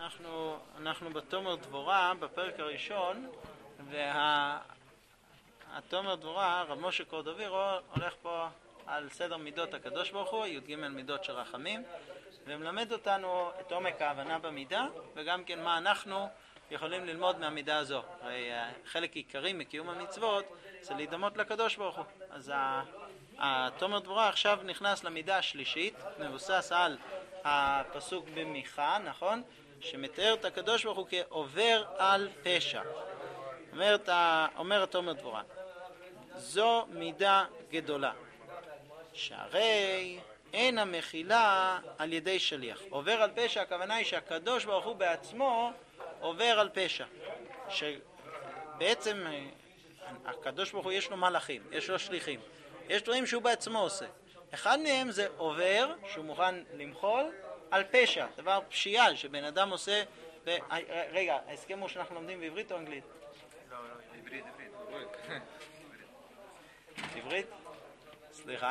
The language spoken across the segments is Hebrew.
אנחנו בתומר דבורה, בפרק הראשון, והתומר דבורה, רב משה קורדובירו, הולך פה על סדר מידות הקדוש ברוך הוא, י"ג מידות של רחמים, ומלמד אותנו את עומק ההבנה במידה, וגם כן מה אנחנו יכולים ללמוד מהמידה הזו. הרי חלק עיקרי מקיום המצוות זה להידמות לקדוש ברוך הוא. אז התומר דבורה עכשיו נכנס למידה השלישית, מבוסס על הפסוק במיכה, נכון? שמתאר את הקדוש ברוך הוא כעובר על פשע. אומר התומר דבורה, זו מידה גדולה, שהרי אין המחילה על ידי שליח. עובר על פשע, הכוונה היא שהקדוש ברוך הוא בעצמו עובר על פשע. שבעצם הקדוש ברוך הוא יש לו מלאכים, יש לו שליחים. יש דברים שהוא בעצמו עושה. אחד מהם זה עובר, שהוא מוכן למחול, על פשע, דבר פשיעה שבן אדם עושה. רגע, ההסכם הוא שאנחנו לומדים בעברית או אנגלית? לא, עברית. עברית? סליחה.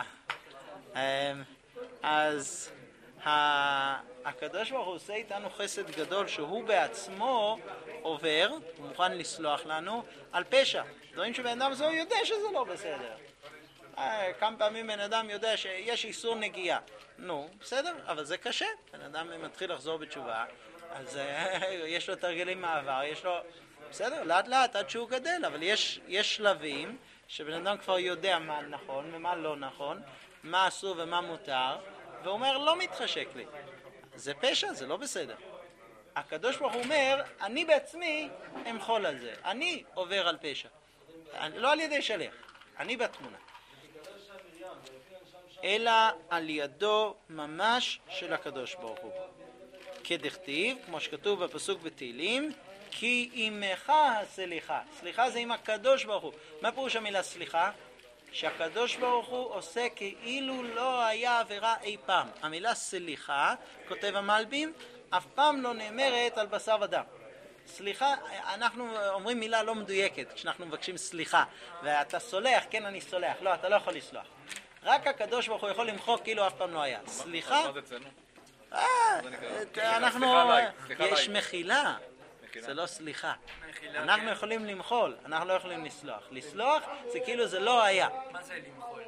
אז הקדוש ברוך הוא עושה איתנו חסד גדול שהוא בעצמו עובר, הוא מוכן לסלוח לנו על פשע. דברים שבן אדם זו יודע שזה לא בסדר. כמה פעמים בן אדם יודע שיש איסור נגיעה. נו, בסדר, אבל זה קשה. בן אדם מתחיל לחזור בתשובה, אז יש לו תרגלים מעבר, יש לו... בסדר, לאט לאט עד שהוא גדל, אבל יש שלבים שבן אדם כבר יודע מה נכון ומה לא נכון, מה אסור ומה מותר, והוא אומר, לא מתחשק לי. זה פשע, זה לא בסדר. הקדוש ברוך הוא אומר, אני בעצמי אמחול על זה. אני עובר על פשע. לא על ידי שליח, אני בתמונה. אלא על ידו ממש של הקדוש ברוך הוא. כדכתיב, כמו שכתוב בפסוק בתהילים, כי עמך הסליחה. סליחה זה עם הקדוש ברוך הוא. מה פירוש המילה סליחה? שהקדוש ברוך הוא עושה כאילו לא היה עבירה אי פעם. המילה סליחה, כותב המלבים, אף פעם לא נאמרת על בשר ודם. סליחה, אנחנו אומרים מילה לא מדויקת כשאנחנו מבקשים סליחה, ואתה סולח, כן אני סולח, לא, אתה לא יכול לסלוח. רק הקדוש ברוך הוא יכול למחוק כאילו אף פעם לא היה. סליחה? מה זה אצלנו? אנחנו, יש מחילה, זה לא סליחה. אנחנו יכולים למחול, אנחנו לא יכולים לסלוח. לסלוח זה כאילו זה לא היה. מה זה למחול?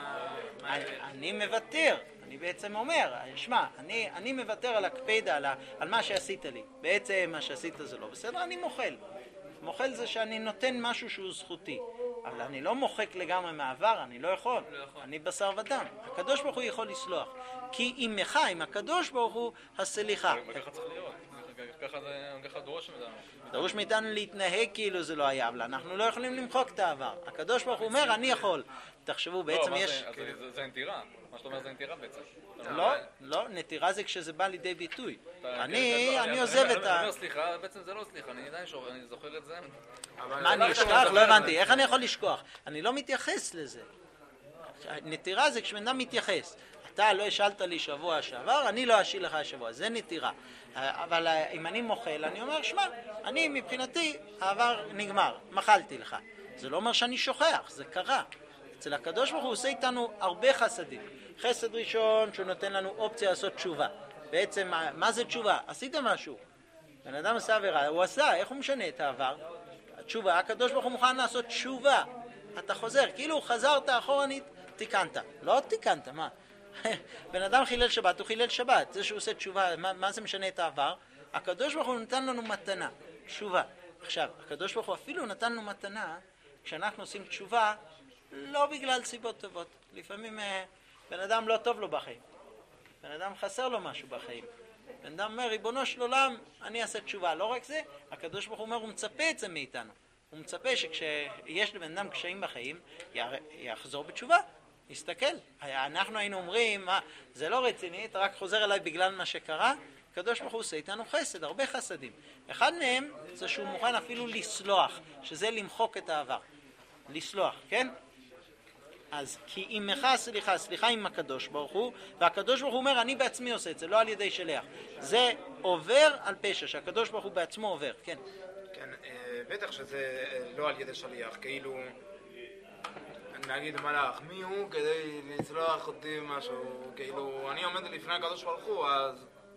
אני מוותר, אני בעצם אומר, שמע, אני מוותר על הקפידה, על מה שעשית לי. בעצם מה שעשית זה לא בסדר, אני מוחל. מוחל זה שאני נותן משהו שהוא זכותי. אבל אני לא מוחק לגמרי מעבר, אני לא יכול. אני בשר ודם. הקדוש ברוך הוא יכול לסלוח. כי עמך, עם הקדוש ברוך הוא, הסליחה. ככה צריך להיות. ככה דרוש מאיתנו. דרוש מאיתנו להתנהג כאילו זה לא היה, אבל אנחנו לא יכולים למחוק את העבר. הקדוש ברוך הוא אומר, אני יכול. תחשבו, בעצם יש... זה נטירה. מה שאתה אומר זה נטירה בעצם. לא, נטירה זה כשזה בא לידי ביטוי. אני עוזב את ה... אני אומר סליחה, בעצם זה לא סליחה, אני זוכר את זה. מה, אני אשכח? לא הבנתי. איך אני יכול לשכוח? אני לא מתייחס לזה. נטירה זה כשבן אדם מתייחס. אתה לא השאלת לי שבוע שעבר, אני לא אשיל לך השבוע. זה נטירה. אבל אם אני מוחל, אני אומר, שמע, אני מבחינתי, העבר נגמר, מחלתי לך. זה לא אומר שאני שוכח, זה קרה. אצל הקדוש ברוך הוא עושה איתנו הרבה חסדים. חסד ראשון שהוא נותן לנו אופציה לעשות תשובה. בעצם, מה זה תשובה? עשית משהו. בן אדם עשה עבירה, הוא עשה, איך הוא משנה את העבר? התשובה, הקדוש ברוך הוא מוכן לעשות תשובה. אתה חוזר, כאילו חזרת אחורנית, תיקנת. לא תיקנת, מה? בן אדם חילל שבת, הוא חילל שבת. זה שהוא עושה תשובה, מה זה משנה את העבר? הקדוש ברוך הוא נתן לנו מתנה, תשובה. עכשיו, הקדוש ברוך הוא אפילו נתן לנו מתנה, כשאנחנו עושים תשובה, לא בגלל סיבות טובות. לפעמים בן אדם לא טוב לו בחיים. בן אדם חסר לו משהו בחיים. בן אדם אומר, ריבונו של עולם, אני אעשה תשובה. לא רק זה, הקדוש ברוך הוא אומר, הוא מצפה את זה מאיתנו. הוא מצפה שכשיש לבן אדם קשיים בחיים, יחזור בתשובה. יסתכל. אנחנו היינו אומרים, זה לא רציני, אתה רק חוזר אליי בגלל מה שקרה. הקדוש ברוך הוא עושה איתנו חסד, הרבה חסדים. אחד מהם זה שהוא מוכן אפילו לסלוח, שזה למחוק את העבר. לסלוח, כן? אז כי עמך סליחה, סליחה עם הקדוש ברוך הוא, והקדוש ברוך הוא אומר, אני בעצמי עושה את זה, לא על ידי שליח. זה עובר על פשע, שהקדוש ברוך הוא בעצמו עובר, כן. כן, בטח שזה לא על ידי שליח, כאילו, נגיד מלאך, מי הוא כדי לצלוח אותי משהו, כאילו, אני עומד לפני הקדוש ברוך הוא, אז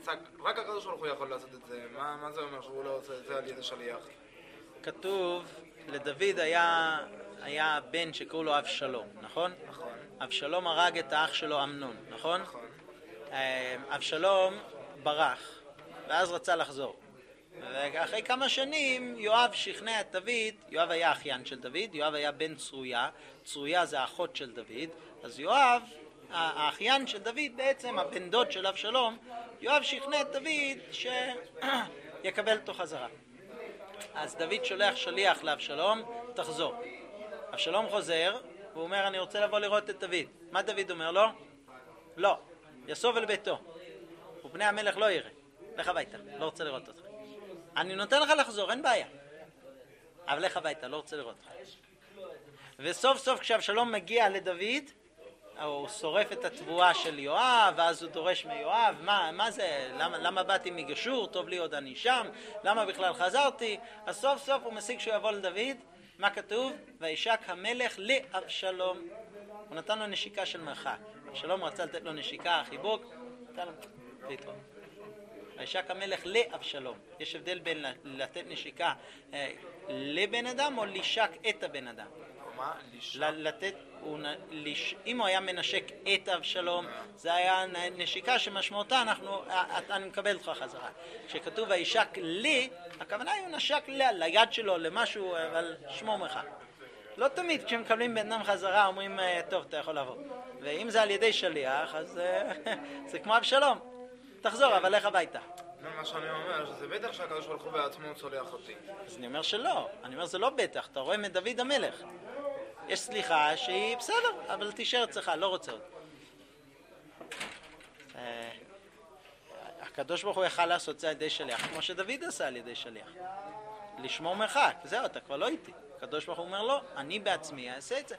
רק הקדוש ברוך הוא יכול לעשות את זה. מה זה אומר שהוא לא עושה את זה על ידי שליח? כתוב, לדוד היה בן שקראו לו אבשלום, נכון? נכון. אבשלום הרג את האח שלו אמנון, נכון? נכון. אבשלום ברח, ואז רצה לחזור. ואחרי כמה שנים יואב שכנע את דוד, יואב היה אחיין של דוד, יואב היה בן צרויה, צרויה זה האחות של דוד, אז יואב, האחיין של דוד בעצם, הבן דוד של אבשלום, יואב שכנע את דוד שיקבל אותו חזרה. אז דוד שולח שליח לאבשלום, תחזור. אבשלום חוזר, והוא אומר, אני רוצה לבוא לראות את דוד. מה דוד אומר לו? לא, יסוב אל ביתו. ובני המלך לא יראה. לך הביתה, לא רוצה לראות אותך. אני נותן לך לחזור, אין בעיה. אבל לך הביתה, לא רוצה לראות אותך. וסוף סוף כשאבשלום מגיע לדוד, הוא שורף את התבואה של יואב, ואז הוא דורש מיואב, מה זה? למה באתי מגשור? טוב לי עוד אני שם? למה בכלל חזרתי? אז סוף סוף הוא משיג שהוא יבוא לדוד. מה כתוב? וישק המלך לאבשלום. הוא נתן לו נשיקה של מרחק. אבשלום רצה לתת לו נשיקה, חיבוק, נתן לו להתראות. וישק המלך לאבשלום. יש הבדל בין לתת נשיקה לבן אדם או לשק את הבן אדם. מה? לשק? אם הוא היה מנשק את אבשלום, זה היה נשיקה שמשמעותה אני מקבל אותך חזרה. כשכתוב וישק לי, הכוונה היא הוא נשק ליד שלו, למשהו, אבל שמו מרחק. לא תמיד כשמקבלים בן אדם חזרה אומרים טוב אתה יכול לבוא, ואם זה על ידי שליח אז זה כמו אבשלום, תחזור אבל לך הביתה. מה שאני אומר שזה בטח שהקדוש ברוך הוא בעצמו צולח אותי. אז אני אומר שלא, אני אומר זה לא בטח, אתה רואה מדוד המלך יש סליחה שהיא בסדר, אבל תישאר אצלך, לא רוצה עוד. הקדוש ברוך הוא יכל לעשות זה על ידי שליח, כמו שדוד עשה על ידי שליח. לשמור מרחק, זהו, אתה כבר לא איתי. הקדוש ברוך הוא אומר לא, אני בעצמי אעשה את זה.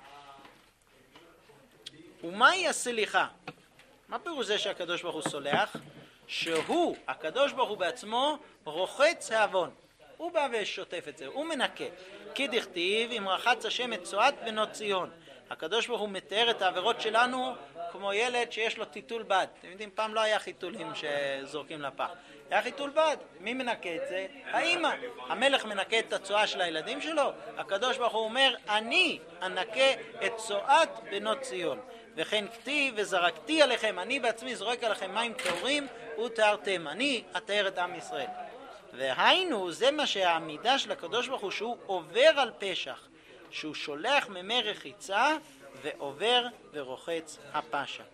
ומהי הסליחה? מה פירוש זה שהקדוש ברוך הוא סולח? שהוא, הקדוש ברוך הוא בעצמו, רוחץ העוון. הוא בא ושוטף את זה, הוא מנקה. כי דכתיב, אם רחץ השם את צואת בנות ציון. הקדוש ברוך הוא מתאר את העבירות שלנו כמו ילד שיש לו טיטול בד. אתם יודעים, פעם לא היה חיתולים שזורקים לפח. היה חיתול בד. מי מנקה את זה? האמא. המלך מנקה את הצואה של הילדים שלו. הקדוש ברוך הוא אומר, אני אנקה את צואת בנות ציון. וכן כתיב וזרקתי עליכם, אני בעצמי זורק עליכם מים טהורים וטהרתם. אני אטהר את עם ישראל. והיינו, זה מה שהעמידה של הקדוש ברוך הוא, שהוא עובר על פשח, שהוא שולח ממי רחיצה ועובר ורוחץ הפשע.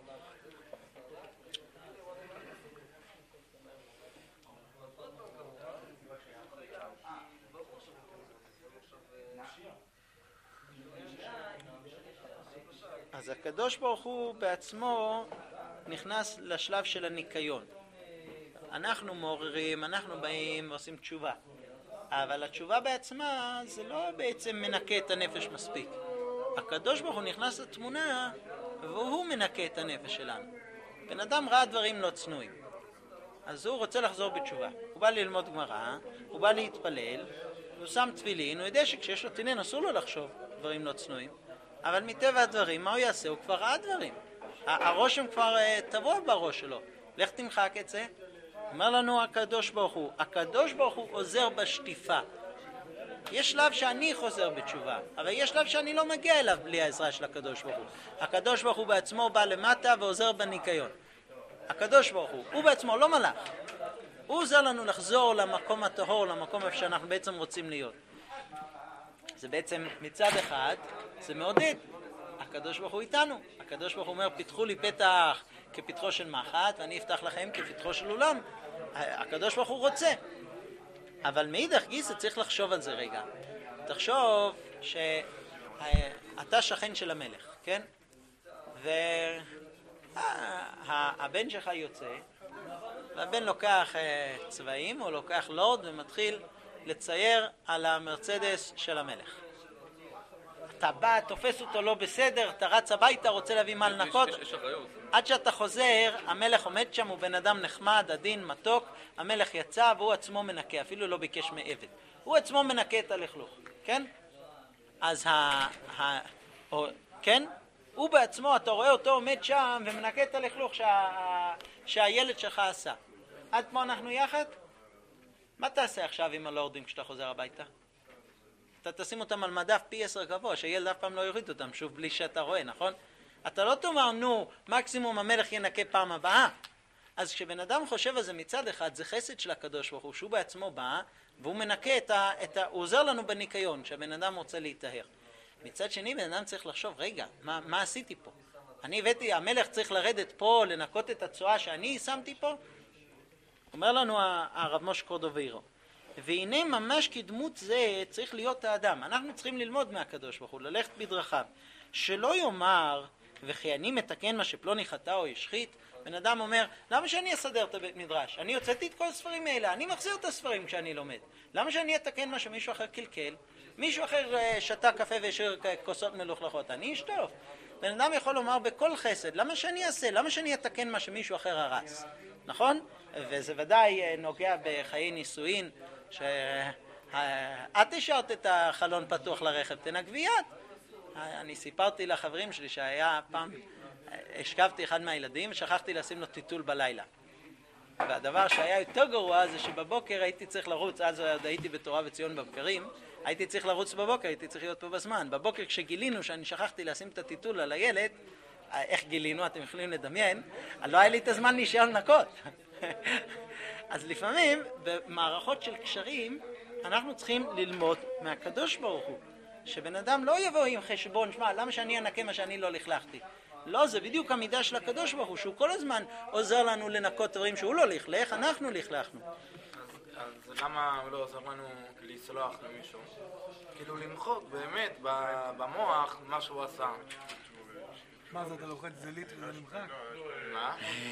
אז הקדוש ברוך הוא בעצמו נכנס לשלב של הניקיון. אנחנו מעוררים, אנחנו באים ועושים תשובה. אבל התשובה בעצמה זה לא בעצם מנקה את הנפש מספיק. הקדוש ברוך הוא נכנס לתמונה והוא מנקה את הנפש שלנו. בן אדם ראה דברים לא צנועים. אז הוא רוצה לחזור בתשובה. הוא בא ללמוד גמרא, הוא בא להתפלל, הוא שם תפילין, הוא יודע שכשיש לו תינן אסור לו לחשוב דברים לא צנועים. אבל מטבע הדברים, מה הוא יעשה? הוא כבר ראה דברים. הרושם כבר טבוע בראש שלו. לך תמחק את זה. אומר לנו הקדוש ברוך הוא, הקדוש ברוך הוא עוזר בשטיפה. יש שלב שאני חוזר בתשובה, אבל יש שלב שאני לא מגיע אליו בלי העזרה של הקדוש ברוך הוא. הקדוש ברוך הוא בעצמו בא למטה ועוזר בניקיון. הקדוש ברוך הוא בעצמו לא מלאך. הוא עוזר לנו לחזור למקום הטהור, למקום איפה שאנחנו בעצם רוצים להיות. זה בעצם מצד אחד, זה מעודד. הקדוש ברוך הוא איתנו. הקדוש ברוך הוא אומר, פיתחו לי פתח כפתחו של מחט, ואני אפתח לכם כפתחו של אולם. הקדוש ברוך הוא רוצה. אבל מאידך גיסא צריך לחשוב על זה רגע. תחשוב שאתה שכן של המלך, כן? והבן שלך יוצא, והבן לוקח צבעים, או לוקח לורד ומתחיל לצייר על המרצדס של המלך. אתה בא, תופס אותו לא בסדר, אתה רץ הביתה, רוצה להביא מה לנקות. עד שאתה חוזר, המלך עומד שם, הוא בן אדם נחמד, עדין, מתוק. המלך יצא והוא עצמו מנקה, אפילו לא ביקש מעבד. הוא עצמו מנקה את הלכלוך, כן? אז כן? הוא בעצמו, אתה רואה אותו עומד שם ומנקה את הלכלוך שהילד שלך עשה. עד פה אנחנו יחד? מה תעשה עכשיו עם הלורדים כשאתה חוזר הביתה? אתה תשים אותם על מדף פי 10 גבוה, שילד אף פעם לא יוריד אותם, שוב בלי שאתה רואה, נכון? אתה לא תאמר, נו, מקסימום המלך ינקה פעם הבאה. אז כשבן אדם חושב על זה מצד אחד, זה חסד של הקדוש ברוך הוא, שהוא בעצמו בא, והוא מנקה הוא עוזר לנו בניקיון, כשהבן אדם רוצה להתאהר. מצד שני, בן אדם צריך לחשוב, רגע, מה עשיתי פה? אני הבאתי, המלך צריך לרדת פה, לנקות את הצועה שאני שמתי פה? אומר לנו הרב משה קורדוביירו, והנה ממש כדמות זה צריך להיות האדם. אנחנו צריכים ללמוד מהקדוש ברוך הוא, ללכת בדרכיו. שלא יאמר, וכי אני מתקן מה שפלוני חטא או השחית, בן אדם אומר, למה שאני אסדר את הבית מדרש? אני הוצאתי את כל הספרים האלה, אני מחזיר את הספרים כשאני לומד. למה שאני אתקן מה שמישהו אחר קלקל? מישהו אחר שתה קפה והשאיר כוסות מלוכלכות, אני אשטוף. בן אדם יכול לומר בכל חסד, למה שאני אעשה? למה שאני אתקן מה שמישהו אחר הרס? נכון? וזה ודאי נוגע בחיי נישואין, שאת השארת את החלון פתוח לרכב, תנגבי יד. אני סיפרתי לחברים שלי שהיה פעם, השכבתי אחד מהילדים ושכחתי לשים לו טיטול בלילה. והדבר שהיה יותר גרוע זה שבבוקר הייתי צריך לרוץ, אז הייתי בתורה וציון בבקרים, הייתי צריך לרוץ בבוקר, הייתי צריך להיות פה בזמן. בבוקר כשגילינו שאני שכחתי לשים את הטיטול על הילד, איך גילינו, אתם יכולים לדמיין, לא היה לי את הזמן להישאר לנקות. אז לפעמים במערכות של קשרים אנחנו צריכים ללמוד מהקדוש ברוך הוא, שבן אדם לא יבוא עם חשבון, שמע, למה שאני אנקה מה שאני לא לכלכתי? לא, זה בדיוק המידה של הקדוש ברוך הוא, שהוא כל הזמן עוזר לנו לנקות דברים שהוא לא לכלך, אנחנו לכלכנו. אז למה הוא לא עוזר לנו לסלוח למישהו? כאילו למחוק באמת במוח מה שהוא עשה. מה זה, אתה לוחץ זלית וזה נמחק? מה?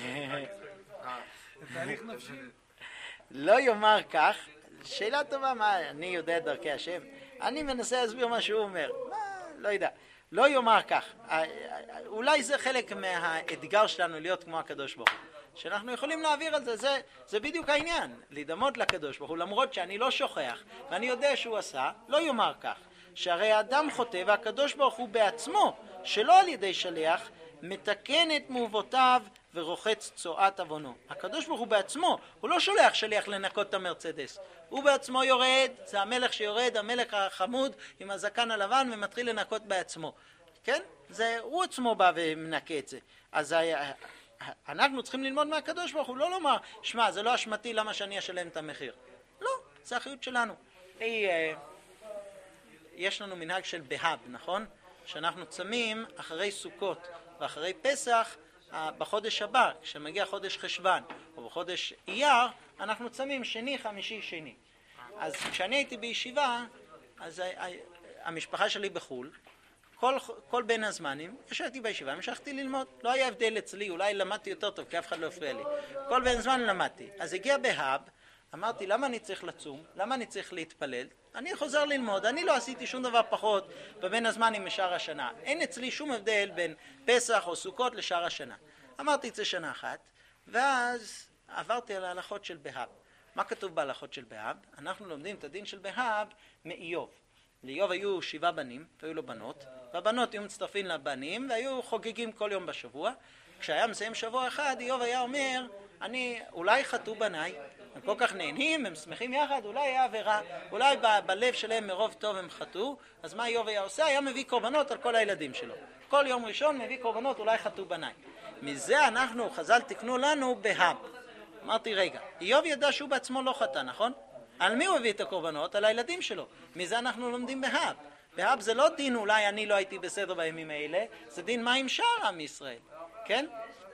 זה תהליך נפשי. לא יאמר כך, שאלה טובה, מה, אני יודע דרכי השם? אני מנסה להסביר מה שהוא אומר, לא יודע. לא יאמר כך, אולי זה חלק מהאתגר שלנו להיות כמו הקדוש ברוך הוא, שאנחנו יכולים להעביר על זה, זה בדיוק העניין, להידמות לקדוש ברוך הוא, למרות שאני לא שוכח ואני יודע שהוא עשה, לא יאמר כך, שהרי האדם חוטא והקדוש ברוך הוא בעצמו, שלא על ידי שליח, מתקן את מעובותיו ורוחץ צועת עוונו. הקדוש ברוך הוא בעצמו, הוא לא שולח שליח לנקות את המרצדס, הוא בעצמו יורד, זה המלך שיורד, המלך החמוד עם הזקן הלבן ומתחיל לנקות בעצמו, כן? הוא עצמו בא ומנקה את זה. אז אנחנו צריכים ללמוד מהקדוש ברוך הוא, לא לומר, שמע, זה לא אשמתי, למה שאני אשלם את המחיר? לא, זה אחריות שלנו. יש לנו מנהג של בהב, נכון? שאנחנו צמים אחרי סוכות ואחרי פסח, בחודש הבא, כשמגיע חודש חשבן או בחודש אייר, אנחנו צמים שני, חמישי, שני. אז כשאני הייתי בישיבה, אז המשפחה שלי בחול, כל בין הזמנים, ישבתי בישיבה, המשכתי ללמוד, לא היה הבדל אצלי, אולי למדתי יותר טוב, כי אף אחד לא הפריע לי. כל בין זמן למדתי. אז הגיע בהב, אמרתי, למה אני צריך לצום? למה אני צריך להתפלל? אני חוזר ללמוד, אני לא עשיתי שום דבר פחות בבין הזמנים משאר השנה. אין אצלי שום הבדל בין פסח או סוכות לשאר השנה. אמרתי את זה שנה אחת, ואז עברתי על ההלכות של בהב. מה כתוב בהלכות של בהב? אנחנו לומדים את הדין של בהב מאיוב. לאיוב היו 7 בנים, והיו לו בנות, והבנות היו מצטרפים לבנים, והיו חוגגים כל יום בשבוע. כשהיה מסיים שבוע אחד, איוב היה אומר, אולי חטאו בניי, הם כל כך נהנים, הם שמחים יחד, אולי היה עבירה, אולי בלב שלהם מרוב טוב הם חטאו, אז מה איוב היה עושה? היה מביא קורבנות על כל הילדים שלו. כל יום ראשון מביא קורבנות, אולי חטאו בניי. מזה אנחנו, חז"ל תקנו לנו בהב. אמרתי, רגע, איוב ידע שהוא בעצמו לא חטא, נכון? על מי הוא הביא את הקורבנות? על הילדים שלו. מזה אנחנו לומדים בהב. בהב זה לא דין, אולי אני לא הייתי בסדר בימים האלה, זה דין מה עם שאר עם ישראל, כן?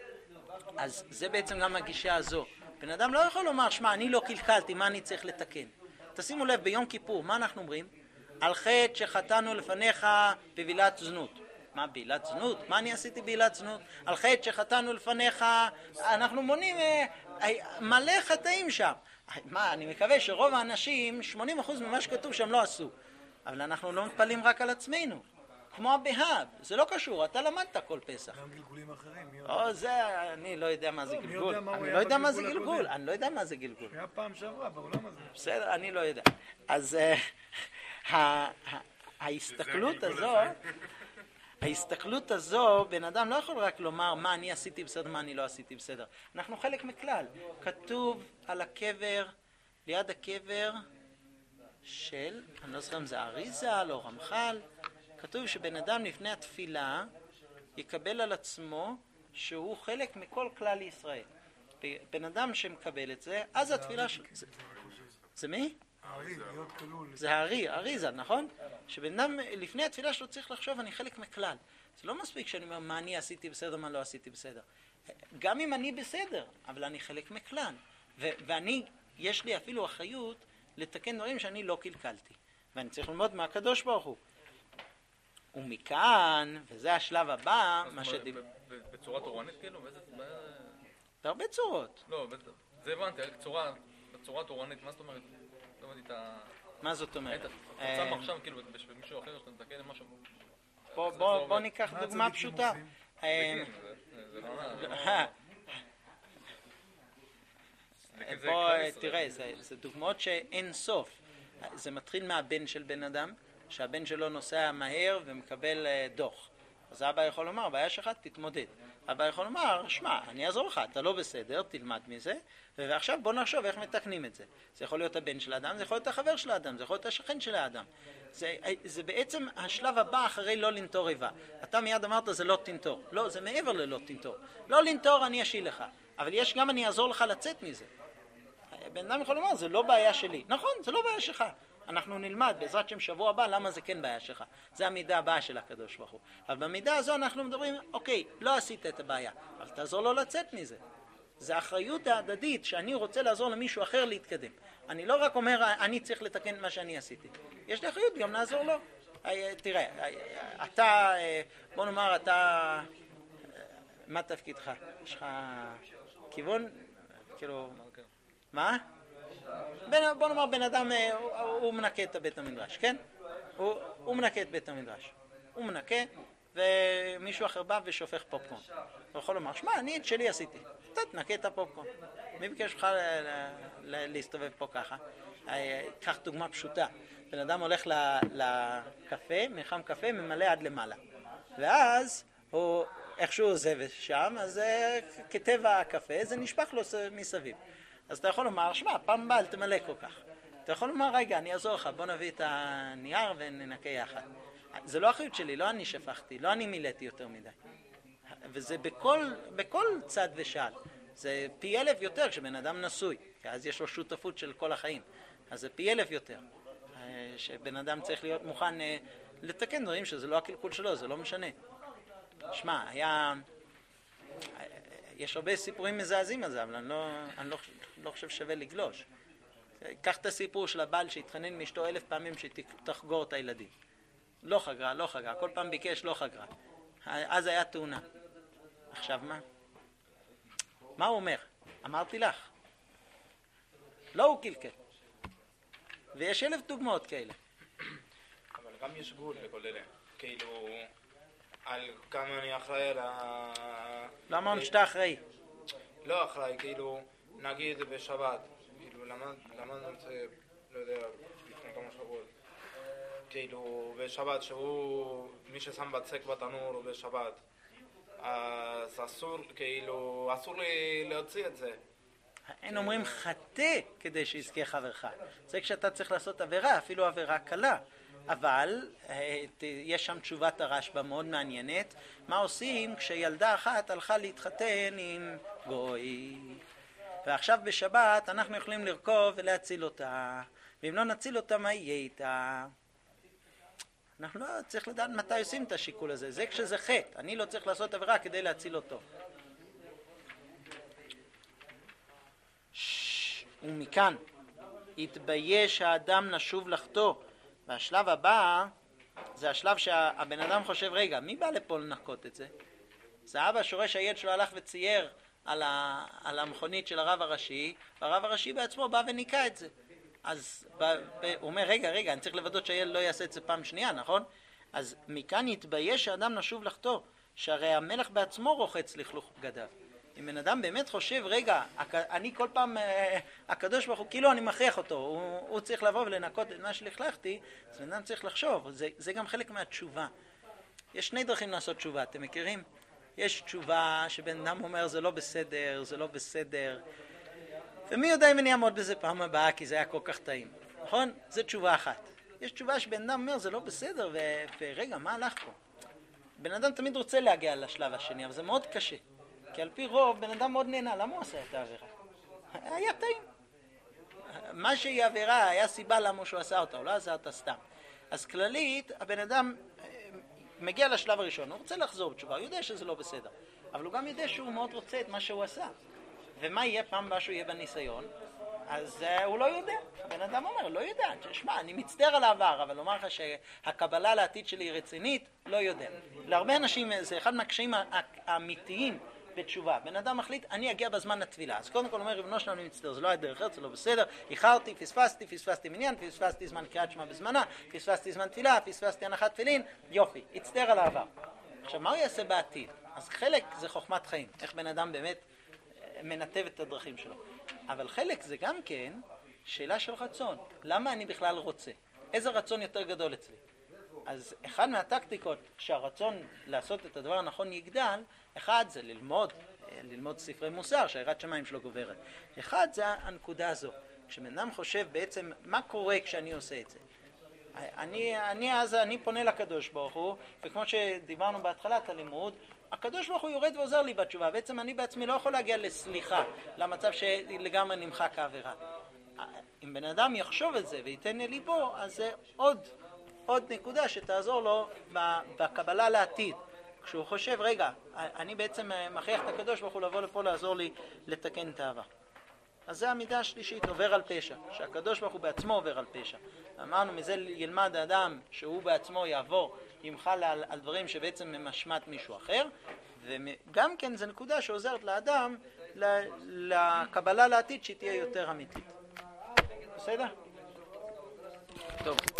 אז זה בעצם גם הגישה הזו. בן אדם לא יכול לומר, שמע, אני לא קלקלתי, מה אני צריך לתקן? תשימו לב, ביום כיפור, מה אנחנו אומרים? על חטא שחטאנו לפניך בבילת זנות. מה, בילת זנות? מה אני עשיתי בילת זנות? על חטא שחטאנו לפניך, אנחנו מונים מלא חטאים שם. מה, אני מקווה שרוב האנשים, 80% ממה שכתוב שם לא עשו. אבל אנחנו לא מתפלים רק על עצמנו. כמו הבהב, זה לא קשור, אתה למדת כל פסח. גם גלגולים אחרים. אני לא יודע מה זה גלגול. אני לא יודע מה זה גלגול. אני לא יודע מה זה גלגול. היה פעם שעברה בעולם הזה. בסדר, אני לא יודע. אז ההסתכלות הזו, ההסתכלות הזו, בן אדם לא יכול רק לומר מה אני עשיתי בסדר, מה אני לא עשיתי בסדר. אנחנו חלק מכלל. כתוב על הקבר, ליד הקבר של, אני לא זוכר אם זה אריזל או רמח"ל, כתוב שבן אדם לפני התפילה יקבל על עצמו שהוא חלק מכל כלל ישראל. בן אדם שמקבל את זה, אז התפילה שלו... זה מי? הארי, להיות כלול. זה הארי, אריזל, נכון? שבן אדם לפני התפילה שלו צריך לחשוב אני חלק מכלל. זה לא מספיק שאני אומר מה אני עשיתי בסדר, מה לא עשיתי בסדר. גם אם אני בסדר, אבל אני חלק מכלל. ואני, יש לי אפילו אחריות לתקן דברים שאני לא קלקלתי. ואני צריך ללמוד מהקדוש ברוך הוא. ומכאן, וזה השלב הבא, מה שדיבר... בצורה תורנית כאילו? בהרבה צורות. לא, זה הבנתי, בצורה תורנית, מה זאת אומרת? לא הבנתי את ה... מה זאת אומרת? אתה שם עכשיו כאילו במישהו אחר שאתה מתקן משהו... בוא ניקח דוגמה פשוטה. זה לא בוא תראה, זה דוגמאות שאין סוף. זה מתחיל מהבן של בן אדם, שהבן שלו נוסע מהר ומקבל דוח. אז אבא יכול לומר, בעיה שלך תתמודד. אבא יכול לומר, שמע, אני אעזור לך, אתה לא בסדר, תלמד מזה, ועכשיו בוא נחשוב איך מתקנים את זה. זה יכול להיות הבן של האדם, זה יכול להיות החבר של האדם, זה יכול להיות השכן של האדם. זה בעצם השלב הבא אחרי לא לנטור איבה. אתה מיד אמרת זה לא תנטור. לא, זה מעבר ללא תנטור. לא לנטור אני אשיל לך, אבל יש גם אני אעזור לך לצאת מזה. בן אדם יכול לומר, זה לא בעיה שלי. נכון, זה לא בעיה שלך. אנחנו נלמד בעזרת שם שבוע הבא למה זה כן בעיה שלך. זה המידה הבאה של הקדוש ברוך הוא. אבל במידה הזו אנחנו מדברים, אוקיי, לא עשית את הבעיה, אבל תעזור לו לצאת מזה. זה האחריות ההדדית שאני רוצה לעזור למישהו אחר להתקדם. אני לא רק אומר, אני צריך לתקן מה שאני עשיתי. יש לי אחריות גם לעזור לו. תראה, אתה, בוא נאמר, אתה, מה תפקידך? יש לך כיוון, כאילו, מה? בוא נאמר בן אדם הוא מנקה את בית המדרש, כן? הוא מנקה את בית המדרש. הוא מנקה ומישהו אחר בא ושופך פופקורן. הוא יכול לומר, שמע, אני את שלי עשיתי. אתה תנקה את הפופקורן. מי ביקש לך להסתובב פה ככה? קח דוגמה פשוטה. בן אדם הולך לקפה, מחם קפה, ממלא עד למעלה. ואז הוא איכשהו עוזב שם, אז כטבע הקפה זה נשפך לו מסביב. אז אתה יכול לומר, שמע, פעם הבאה אל תמלא כל כך. אתה יכול לומר, רגע, אני אעזור לך, בוא נביא את הנייר וננקה יחד. זה לא אחריות שלי, לא אני שפכתי, לא אני מילאתי יותר מדי. וזה בכל צד ושאל. זה פי 1000 יותר כשבן אדם נשוי, כי אז יש לו שותפות של כל החיים. אז זה פי 1000 יותר. שבן אדם צריך להיות מוכן לתקן דברים שזה לא הקלקול שלו, זה לא משנה. שמע, יש הרבה סיפורים מזעזעים על זה, אבל אני לא חושב שווה לגלוש. קח את הסיפור של הבעל שהתחנן מאשתו 1000 פעמים שתחגור את הילדים. לא חגרה, כל פעם ביקש לא חגרה. אז היה תאונה. עכשיו מה? מה הוא אומר? אמרתי לך. לא הוא קלקל. ויש 1000 דוגמאות כאלה. אבל גם יש גבול לכל אלה. כאילו, על כמה אני אחראי על ה... לא אמרנו שאתה אחראי. לא אחראי, כאילו, נגיד בשבת. כאילו, למדנו את זה, לא יודע, לפני כמה שבועות. כאילו, בשבת, שהוא, מי ששם בצק בתנור בשבת, אז אסור, כאילו, אסור לי להוציא את זה. אין אומרים חטא כדי שיזכה חברך. זה כשאתה צריך לעשות עבירה, אפילו עבירה קלה. אבל יש שם תשובת הרשב"א מאוד מעניינת. מה עושים כשילדה אחת הלכה להתחתן עם גוי? ועכשיו בשבת אנחנו יכולים לרכוב ולהציל אותה. ואם לא נציל אותה, מה יהיה איתה? אנחנו לא צריך לדעת מתי עושים את השיקול הזה. זה כשזה חטא. אני לא צריך לעשות עבירה כדי להציל אותו. ומכאן התבייש האדם לשוב לחטוא. והשלב הבא זה השלב שהבן אדם חושב, רגע, מי בא לפה לנקות את זה? זה אבא שרואה שהילד שלו הלך וצייר על המכונית של הרב הראשי, והרב הראשי בעצמו בא וניקה את זה. אז הוא אומר, רגע, אני צריך לוודאות שהילד לא יעשה את זה פעם שנייה, נכון? אז מכאן יתבייש האדם לשוב לחטוא, שהרי המלך בעצמו רוחץ לכלוך בגדיו. אם בן אדם באמת חושב, רגע, אני כל פעם, הקדוש ברוך הוא, כאילו אני מכריח אותו, הוא צריך לבוא ולנקות את מה שלכלכתי, אז בן אדם צריך לחשוב, זה גם חלק מהתשובה. יש שני דרכים לעשות תשובה, אתם מכירים? יש תשובה שבן אדם אומר זה לא בסדר, זה לא בסדר, ומי יודע אם אני אעמוד בזה פעם הבאה כי זה היה כל כך טעים, נכון? זו תשובה אחת. יש תשובה שבן אדם אומר זה לא בסדר, ורגע, מה הלך פה? בן אדם תמיד רוצה להגיע לשלב השני, אבל זה מאוד קשה. כי על פי רוב, בן אדם מאוד נהנה, למה הוא עושה את העבירה? היה טעים. מה שהיא עבירה, היה סיבה למה שהוא עשה אותה, הוא לא עשה אותה סתם. אז כללית, הבן אדם מגיע לשלב הראשון, הוא רוצה לחזור בתשובה, הוא יודע שזה לא בסדר. אבל הוא גם יודע שהוא מאוד רוצה את מה שהוא עשה. ומה יהיה פעם הבאה שהוא יהיה בניסיון? אז הוא לא יודע. הבן אדם אומר, לא יודע. תשמע, אני מצטער על העבר, אבל לומר לך שהקבלה לעתיד שלי היא רצינית, לא יודע. להרבה אנשים זה אחד מהקשיים האמיתיים בתשובה. בן אדם מחליט, אני אגיע בזמן לתפילה. אז קודם כל אומר, ריבונו שלנו, אני מצטער, זה לא היה דרך ארץ, זה לא בסדר. איחרתי, פספסתי מניין, פספסתי זמן קריאת שמע בזמנה, פספסתי זמן תפילה, פספסתי הנחת תפילין, יופי, הצטער על העבר. עכשיו, מה הוא יעשה בעתיד? אז חלק זה חוכמת חיים. איך בן אדם באמת מנתב את הדרכים שלו. אבל חלק זה גם כן שאלה של רצון. למה אני בכלל רוצה? איזה רצון יותר גדול אצלי? אז אחד מהטקטיקות שהרצון לעשות את הדבר הנכון יגדל, אחד זה ללמוד ספרי מוסר, שהיראת שמיים שלו גוברת. אחד זה הנקודה הזו. כשבן אדם חושב בעצם מה קורה כשאני עושה את זה. אני פונה לקדוש ברוך הוא, וכמו שדיברנו בהתחלת הלימוד, הקדוש ברוך הוא יורד ועוזר לי בתשובה. בעצם אני בעצמי לא יכול להגיע לסליחה, למצב שלגמרי נמחק העבירה. אם בן אדם יחשוב את זה וייתן לליבו, אז זה עוד נקודה שתעזור לו בקבלה לעתיד. כשהוא חושב, רגע, אני בעצם מכריח את הקדוש ברוך הוא לבוא לפה לעזור לי לתקן את העבר. אז זה המידה השלישית, עובר על פשע, שהקדוש ברוך הוא בעצמו עובר על פשע. אמרנו, מזה ילמד האדם שהוא בעצמו יעבור, ימחל על דברים שבעצם הם אשמת מישהו אחר, וגם כן זו נקודה שעוזרת לאדם לקבלה לעתיד שהיא תהיה יותר אמיתית. בסדר? טוב.